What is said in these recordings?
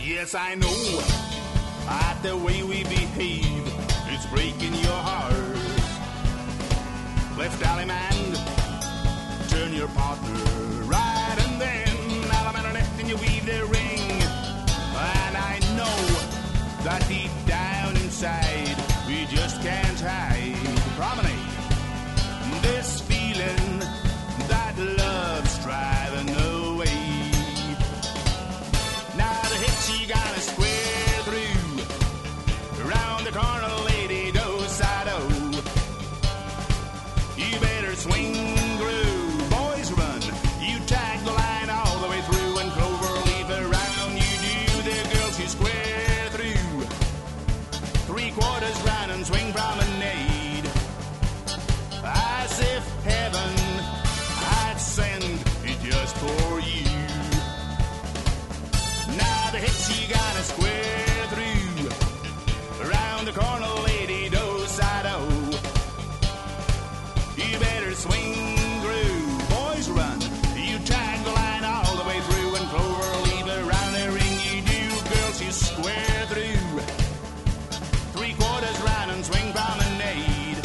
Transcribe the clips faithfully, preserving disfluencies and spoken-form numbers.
Yes, I know that the way we behave, it's breaking your heart. Left alley man, turn your partner right, and then alley left and you weave the ring. And I know that deep down inside we just can't hide. Promenade this feeling that love's driving away. Now the hits you gotta square through. Around the corner, lady, do side o. You better swing through, boys run. You tag the line all the way through, and clover leaf around you do. The girls you square through. Three quarters round and swing promenade. As if heaven had sent it just for you. Now the hits you gotta square through. Around the corner, lady, do side o. You better swing through, boys run. You tag the line all the way through, and clover leave around the ring you do. Girls you square through. Three quarters round and swing promenade.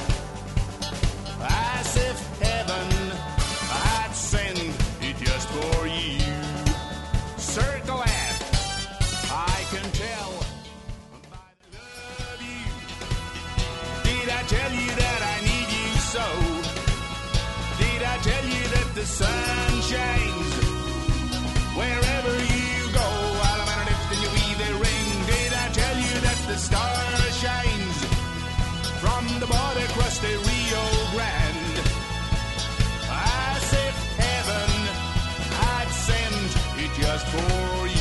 As if heaven had sent it just for you. Circle it, I can tell by the love you. Did I tell you that I need you so? Did I tell you that the sun shines wherever you go? While I'm underneath and you weave the ring. Did I tell you that the star shines from the border across the Rio Grande? As if heaven had sent it just for you.